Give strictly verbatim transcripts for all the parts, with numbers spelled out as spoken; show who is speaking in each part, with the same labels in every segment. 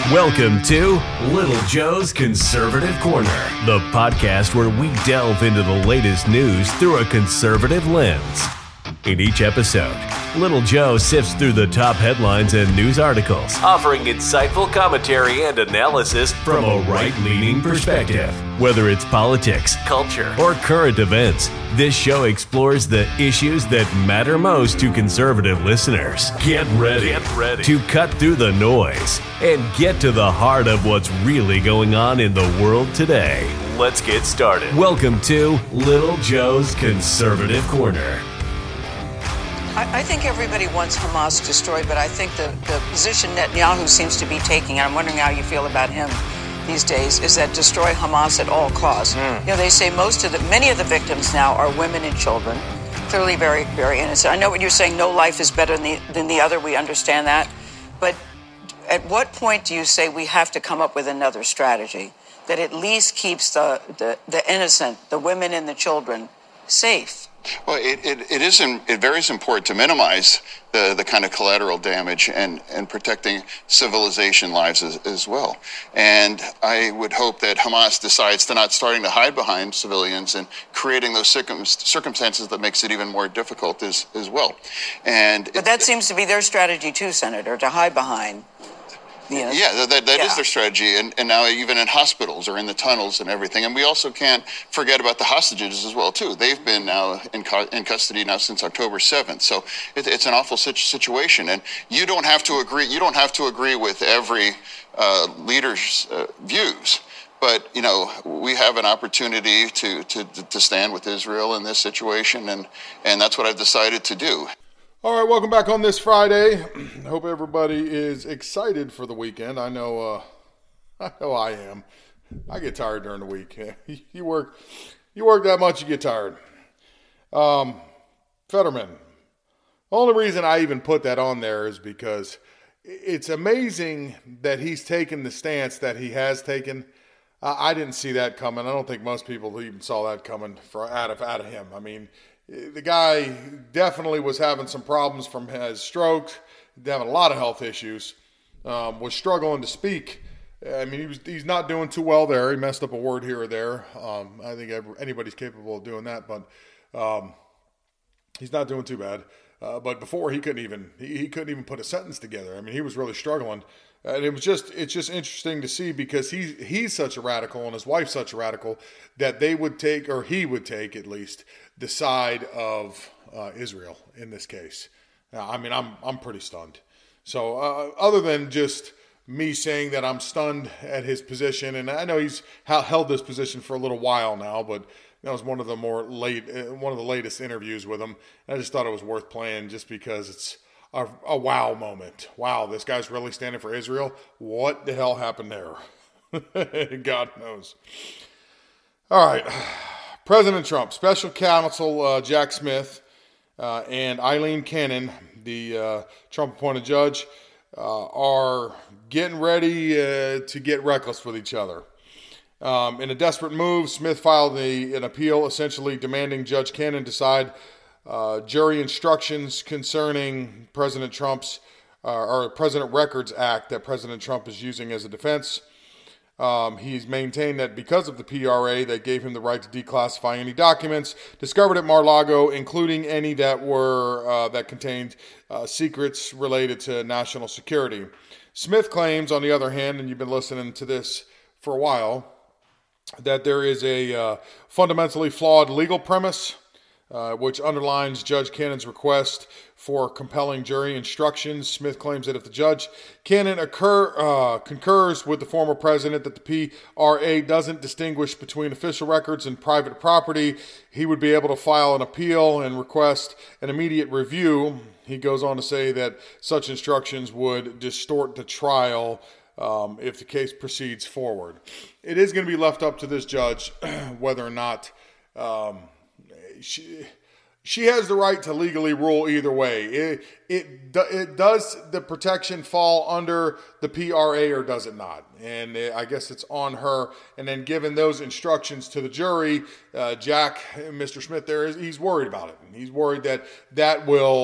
Speaker 1: Welcome to Little Joe's Conservative Corner, the podcast where we delve into the latest news through a conservative lens. In each episode, Little Joe sifts through the top headlines and news articles, offering insightful commentary and analysis from a right-leaning perspective. Whether it's politics, culture, or current events, this show explores the issues that matter most to conservative listeners. Get ready, get ready to cut through the noise and get to the heart of what's really going on in the world today. Let's get started. Welcome to Little Joe's Conservative Corner.
Speaker 2: I think everybody wants Hamas destroyed, but I think the, the position Netanyahu seems to be taking, and I'm wondering how you feel about him these days, is that destroy Hamas at all costs. Mm. You know, they say most of the, many of the victims now are women and children, clearly very, very innocent. I know what you're saying, no life is better than the, than the other, we understand that, but at what point do you say we have to come up with another strategy that at least keeps the, the, the innocent, the women and the children, safe?
Speaker 3: Well, it, it, it is in, it very is important to minimize the, the kind of collateral damage and, and protecting civilization lives as, as well. And I would hope that Hamas decides to not starting to hide behind civilians and creating those circum, circumstances that makes it even more difficult as, as well. And
Speaker 2: But
Speaker 3: it,
Speaker 2: that seems to be their strategy too, Senator, to hide behind. Yes.
Speaker 3: Yeah, that, that
Speaker 2: yeah.
Speaker 3: is their strategy. And, and now even in hospitals or in the tunnels and everything. And we also can't forget about the hostages as well, too. They've been now in, cu- in custody now since October seventh. So it, it's an awful situation. And you don't have to agree. You don't have to agree with every uh, leader's uh, views. But, you know, we have an opportunity to, to, to stand with Israel in this situation. And, and that's what I've decided to do.
Speaker 4: All right, welcome back on this Friday. I hope everybody is excited for the weekend. I know, uh, I know I am. I get tired during the week. You work, you work that much, you get tired. Um, Fetterman. The only reason I even put that on there is because it's amazing that he's taken the stance that he has taken. Uh, I didn't see that coming. I don't think most people even saw that coming for, out of out of him. I mean, the guy definitely was having some problems from his stroke, having a lot of health issues, um, was struggling to speak. I mean, he was he's not doing too well there. He messed up a word here or there. Um, I think anybody's capable of doing that, but um, he's not doing too bad. Uh, but before he couldn't even he, he couldn't even put a sentence together. I mean, he was really struggling. And it was just it's just interesting to see because he's he's such a radical and his wife's such a radical that they would take, or he would take at least, the side of uh, Israel in this case. Now, I mean, I'm I'm pretty stunned. So uh, other than just me saying that I'm stunned at his position, and I know he's held this position for a little while now, but that was one of the more late uh, one of the latest interviews with him. I just thought it was worth playing just because it's A, a wow moment. Wow, this guy's really standing for Israel. What the hell happened there? God knows. All right. President Trump, Special Counsel uh, Jack Smith, uh, and Eileen Cannon, the uh, Trump-appointed judge, uh, are getting ready uh, to get reckless with each other. Um, in a desperate move, Smith filed a, an appeal essentially demanding Judge Cannon decide Uh, jury instructions concerning President Trump's uh, or President Records Act that President Trump is using as a defense. Um, he's maintained that because of the P R A that gave him the right to declassify any documents discovered at Mar-a-Lago, including any that were uh, that contained uh, secrets related to national security. Smith claims, on the other hand, and you've been listening to this for a while, that there is a uh, fundamentally flawed legal premise Uh, which underlines Judge Cannon's request for compelling jury instructions. Smith claims that if the Judge Cannon occur, uh, concurs with the former president that the P R A doesn't distinguish between official records and private property, he would be able to file an appeal and request an immediate review. He goes on to say that such instructions would distort the trial um, if the case proceeds forward. It is going to be left up to this judge whether or not um, She, she has the right to legally rule either way. It, it it does the protection fall under the P R A or does it not? And it, I guess it's on her. And then given those instructions to the jury, uh, Jack, Mister Smith, there is he's worried about it. He's worried that that will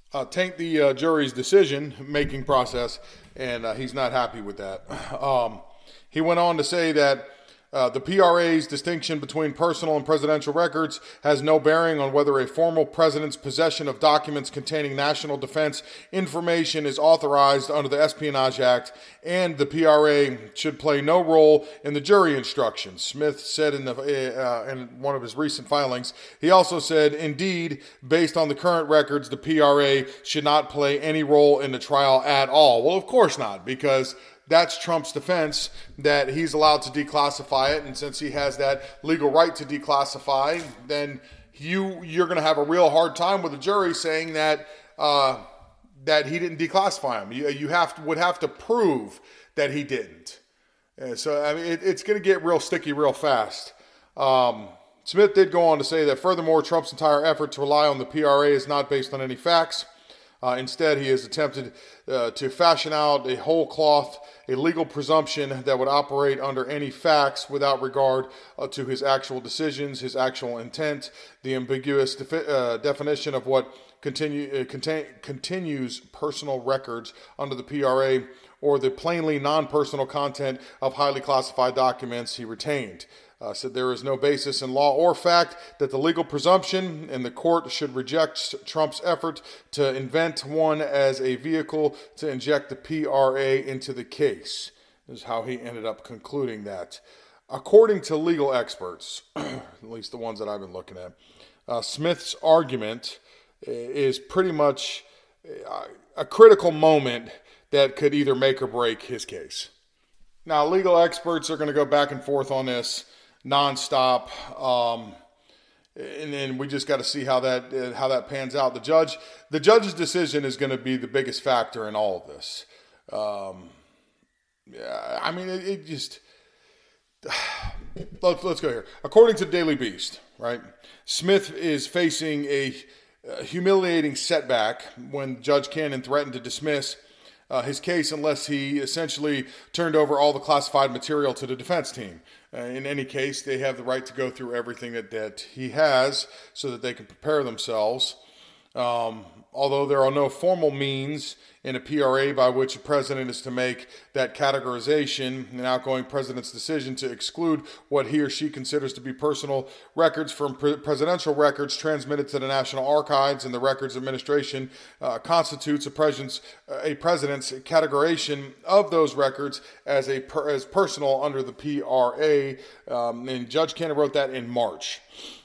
Speaker 4: uh, taint the uh, jury's decision-making process, and uh, he's not happy with that. Um, he went on to say that Uh, the P R A's distinction between personal and presidential records has no bearing on whether a formal president's possession of documents containing national defense information is authorized under the Espionage Act, and the P R A should play no role in the jury instructions, Smith said in, the, uh, in one of his recent filings. He also said, indeed, based on the current records, the P R A should not play any role in the trial at all. Well, of course not, because that's Trump's defense, that he's allowed to declassify it, and since he has that legal right to declassify, then you, you're going to have a real hard time with the jury saying that uh, that he didn't declassify him. You, you have to, would have to prove that he didn't. Uh, so, I mean, it, it's going to get real sticky real fast. Um, Smith did go on to say that, furthermore, Trump's entire effort to rely on the P R A is not based on any facts. Uh, instead, he has attempted uh, to fashion out a whole cloth, a legal presumption that would operate under any facts without regard uh, to his actual decisions, his actual intent, the ambiguous defi- uh, definition of what continue, uh, contain, continues personal records under the P R A, or the plainly non-personal content of highly classified documents he retained. Uh, said there is no basis in law or fact that the legal presumption, and the court should reject Trump's effort to invent one as a vehicle to inject the P R A into the case. This is how he ended up concluding that. According to legal experts, at least the ones that I've been looking at, uh, Smith's argument is pretty much a critical moment that could either make or break his case. Now, legal experts are going to go back and forth on this nonstop, um, and then we just got to see how that uh, how that pans out. The judge, the judge's decision is going to be the biggest factor in all of this. Um, yeah, I mean, it, it just let's let's go here. According to Daily Beast, right, Smith is facing a, a humiliating setback when Judge Cannon threatened to dismiss Uh, his case unless he essentially turned over all the classified material to the defense team. Uh, in any case, they have the right to go through everything that, that he has so that they can prepare themselves. Um, although there are no formal means in a P R A by which a president is to make that categorization, an outgoing president's decision to exclude what he or she considers to be personal records from pre- presidential records transmitted to the National Archives and the Records Administration uh, constitutes a president's, a president's categorization of those records as a per, as personal under the P R A. Um, and Judge Cannon wrote that in March.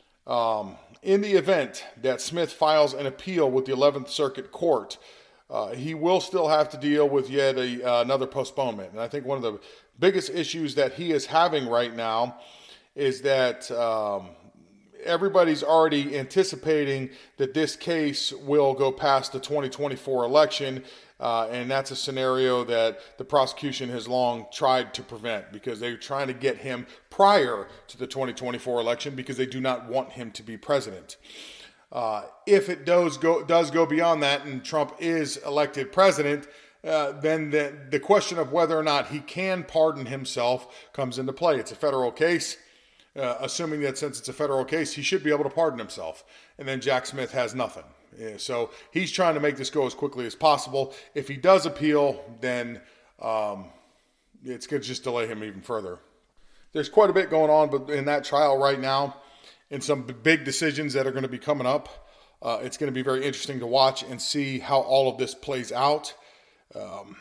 Speaker 4: Um, in the event that Smith files an appeal with the eleventh Circuit Court, Uh, he will still have to deal with yet a, uh, another postponement. And I think one of the biggest issues that he is having right now is that um, everybody's already anticipating that this case will go past the twenty twenty-four election. Uh, and that's a scenario that the prosecution has long tried to prevent because they're trying to get him prior to the twenty twenty-four election because they do not want him to be president. Uh, if it does go does go beyond that and Trump is elected president, uh, then the, the question of whether or not he can pardon himself comes into play. It's a federal case, uh, assuming that since it's a federal case, he should be able to pardon himself. And then Jack Smith has nothing. Yeah, so he's trying to make this go as quickly as possible. If he does appeal, then um, it's going to just delay him even further. There's quite a bit going on but in that trial right now, and some big decisions that are going to be coming up. Uh, it's going to be very interesting to watch and see how all of this plays out. Um,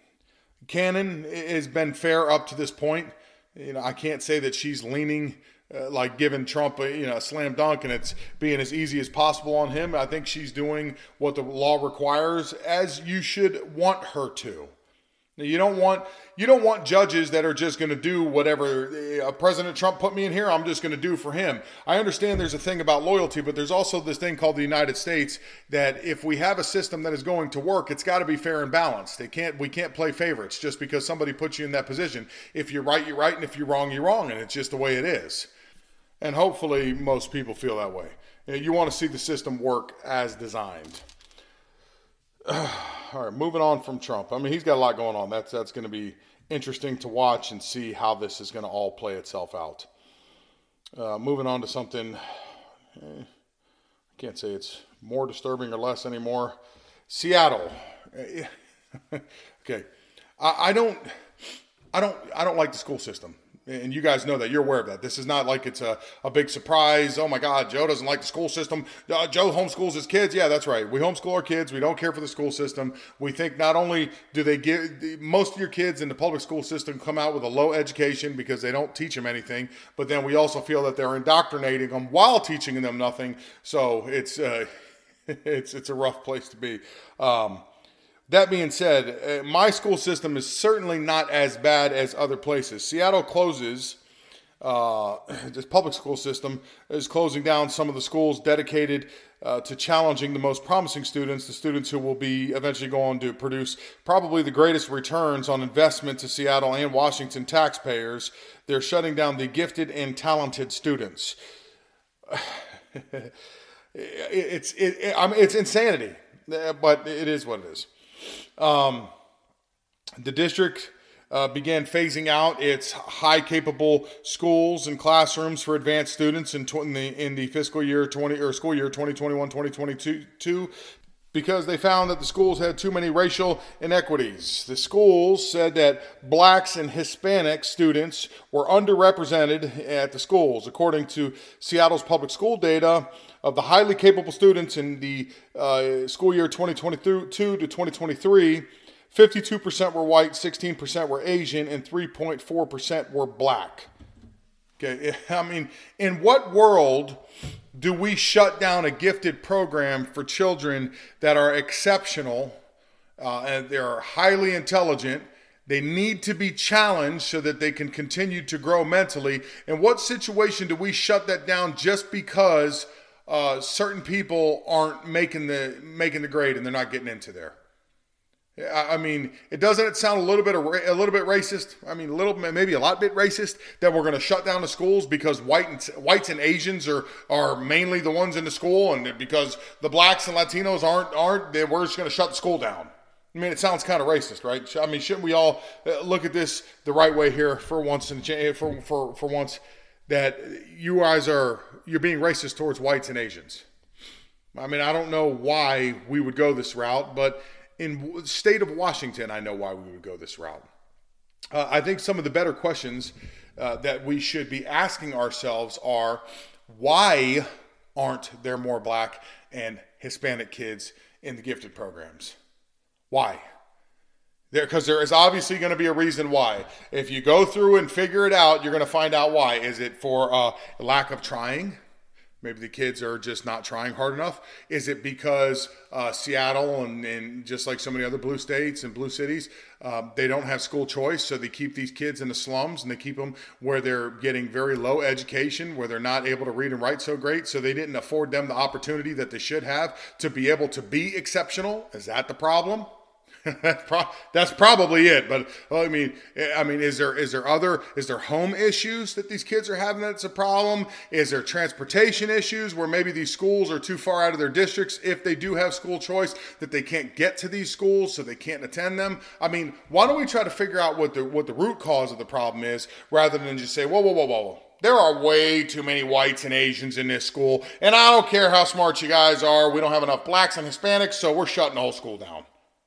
Speaker 4: Cannon has been fair up to this point. You know, I can't say that she's leaning uh, like giving Trump a, you know, a slam dunk and it's being as easy as possible on him. I think she's doing what the law requires, as you should want her to. You don't want you don't want judges that are just going to do whatever uh, President Trump put me in here, I'm just going to do for him. I understand there's a thing about loyalty, but there's also this thing called the United States that if we have a system that is going to work, it's got to be fair and balanced. It can't we can't play favorites just because somebody puts you in that position. If you're right, you're right, and if you're wrong, you're wrong, and it's just the way it is. And hopefully most people feel that way. You want to see the system work as designed. All right, moving on from Trump. I mean, he's got a lot going on. That's that's going to be interesting to watch and see how this is going to all play itself out. Uh, moving on to something, eh, I can't say it's more disturbing or less anymore. Seattle. Okay. I, I don't, I don't, I don't like the school system. And you guys know that. You're aware of that. This is not like it's a, a big surprise. Oh, my God, Joe doesn't like the school system. Uh, Joe homeschools his kids. Yeah, that's right. We homeschool our kids. We don't care for the school system. We think not only do they get most of your kids in the public school system come out with a low education because they don't teach them anything, but then we also feel that they're indoctrinating them while teaching them nothing. So it's uh, it's it's a rough place to be. Um, That being said, my school system is certainly not as bad as other places. Seattle closes, uh, this public school system is closing down some of the schools dedicated uh, to challenging the most promising students, the students who will be eventually going to produce probably the greatest returns on investment to Seattle and Washington taxpayers. They're shutting down the gifted and talented students. it's it, it, I mean, it's insanity, but it is what it is. Um, the district uh, began phasing out its high-capable schools and classrooms for advanced students in, tw- in the in the fiscal year twenty or school year twenty twenty-one twenty twenty-two because they found that the schools had too many racial inequities. The schools said that blacks and Hispanic students were underrepresented at the schools. According to Seattle's public school data, of the highly capable students in the uh, school year twenty twenty-two to twenty twenty-three, fifty-two percent were white, sixteen percent were Asian, and three point four percent were black. Okay, I mean, in what world do we shut down a gifted program for children that are exceptional uh, and they're highly intelligent? They need to be challenged so that they can continue to grow mentally. In what situation do we shut that down just because Uh, certain people aren't making the making the grade and they're not getting into there? I, I mean, it doesn't it sound a little bit of, a little bit racist? I mean, a little maybe a lot bit racist that we're going to shut down the schools because white and, whites and Asians are are mainly the ones in the school, and because the blacks and Latinos aren't aren't they, we're just going to shut the school down. I mean, it sounds kind of racist, right? I mean, shouldn't we all look at this the right way here for once and for for for once? That you guys are, you're being racist towards whites and Asians. I mean, I don't know why we would go this route, but in the state of Washington, I know why we would go this route. Uh, I think some of the better questions uh, that we should be asking ourselves are, why aren't there more black and Hispanic kids in the gifted programs? Why? Because there, there is obviously going to be a reason why. If you go through and figure it out, you're going to find out why. Is it for uh, lack of trying? Maybe the kids are just not trying hard enough. Is it because uh, Seattle and, and just like so many other blue states and blue cities, uh, they don't have school choice, so they keep these kids in the slums and they keep them where they're getting very low education, where they're not able to read and write so great, so they didn't afford them the opportunity that they should have to be able to be exceptional? Is that the problem? that's, pro- that's probably it. But well, I mean, I mean, is there is there other is there home issues that these kids are having that's a problem? Is there transportation issues where maybe these schools are too far out of their districts if they do have school choice, that they can't get to these schools so they can't attend them? I mean, why don't we try to figure out what the what the root cause of the problem is rather than just say, whoa, whoa, whoa, whoa, whoa. There are way too many whites and Asians in this school, and I don't care how smart you guys are. We don't have enough blacks and Hispanics, so we're shutting the whole school down.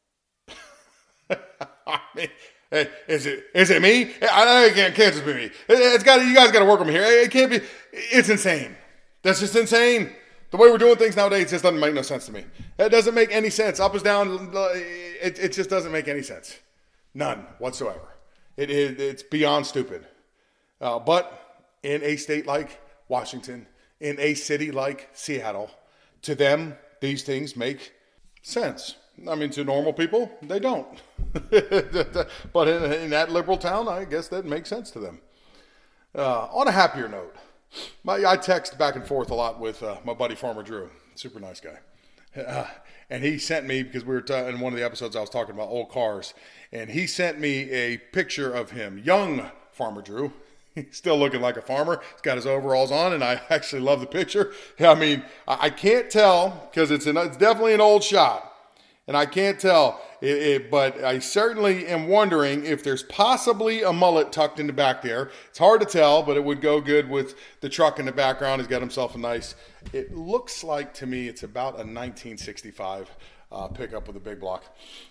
Speaker 4: I mean, is it is it me? I know it can't, can't just be me. It's got you guys got to work with me here. It can't be. It's insane. That's just insane. The way we're doing things nowadays just doesn't make no sense to me. It doesn't make any sense. Up is down. It it just doesn't make any sense. None whatsoever. It is it's beyond stupid. Uh, but in a state like Washington, in a city like Seattle, to them these things make sense. I mean, to normal people, they don't. But in, in that liberal town, I guess that makes sense to them. Uh, on a happier note, my, I text back and forth a lot with uh, my buddy Farmer Drew, super nice guy. Uh, and he sent me, because we were t- in one of the episodes I was talking about old cars, and he sent me a picture of him, young Farmer Drew. He's still looking like a farmer. He's got his overalls on, and I actually love the picture. I mean, I, I can't tell, because it's, an, it's definitely an old shot. And I can't tell, it, it, but I certainly am wondering if there's possibly a mullet tucked in the back there. It's hard to tell, but it would go good with the truck in the background. He's got himself a nice, it looks like to me it's about a nineteen sixty-five uh, pickup with a big block.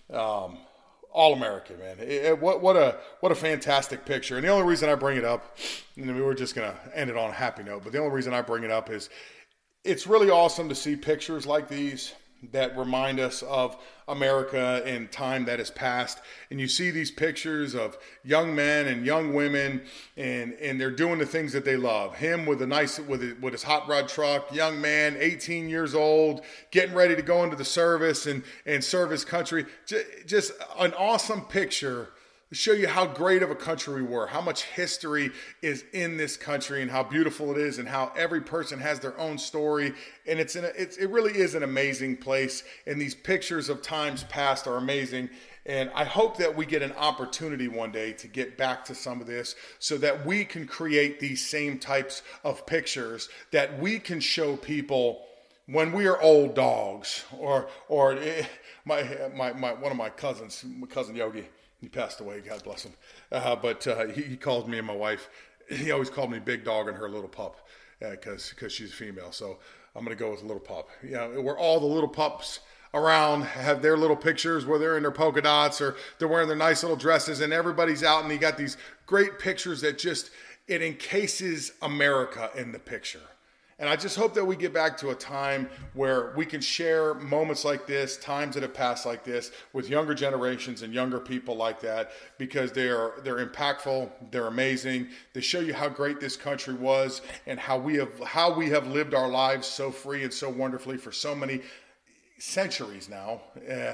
Speaker 4: Um, All-American, man. It, it, what, what a what a fantastic picture. And the only reason I bring it up, and we were just going to end it on a happy note, but the only reason I bring it up is it's really awesome to see pictures like these that remind us of America in time that has passed. And you see these pictures of young men and young women, and, and they're doing the things that they love. Him with a nice, with a, with his hot rod truck, young man, eighteen years old, getting ready to go into the service and, and serve his country. Just, just an awesome picture to show you how great of a country we were, how much history is in this country, and how beautiful it is, and how every person has their own story. And it's, in a, it's it really is an amazing place. And these pictures of times past are amazing. And I hope that we get an opportunity one day to get back to some of this so that we can create these same types of pictures that we can show people when we are old dogs. Or or my my, my one of my cousins, my cousin Yogi, he passed away, God bless him. Uh, but uh, he, he called me and my wife, he always called me Big Dog and her little pup, because uh, because she's a female. So I'm going to go with little pup. You know, where all the little pups around have their little pictures where they're in their polka dots or they're wearing their nice little dresses, and everybody's out, and you got these great pictures that just, it encases America in the picture. And I just hope that we get back to a time where we can share moments like this, times that have passed like this, with younger generations and younger people like that, because they're they're impactful, they're amazing. They show you how great this country was and how we have how we have lived our lives so free and so wonderfully for so many centuries now. Uh,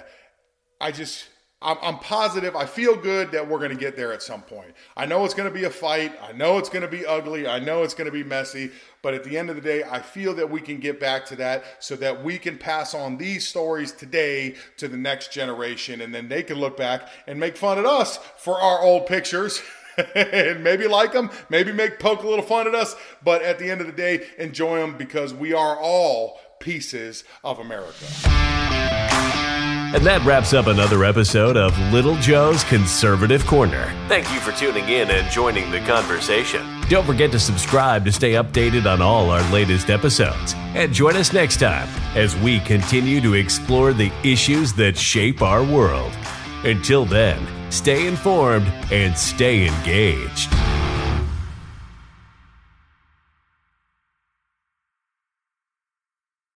Speaker 4: I just. I'm positive, I feel good that we're going to get there at some point. I know it's going to be a fight. I know it's going to be ugly. I know it's going to be messy. But at the end of the day, I feel that we can get back to that so that we can pass on these stories today to the next generation. And then they can look back and make fun at us for our old pictures. And maybe like them, maybe make poke a little fun at us. But at the end of the day, enjoy them, because we are all pieces of America.
Speaker 1: And that wraps up another episode of Little Joe's Conservative Corner. Thank you for tuning in and joining the conversation. Don't forget to subscribe to stay updated on all our latest episodes. And join us next time as we continue to explore the issues that shape our world. Until then, stay informed and stay engaged.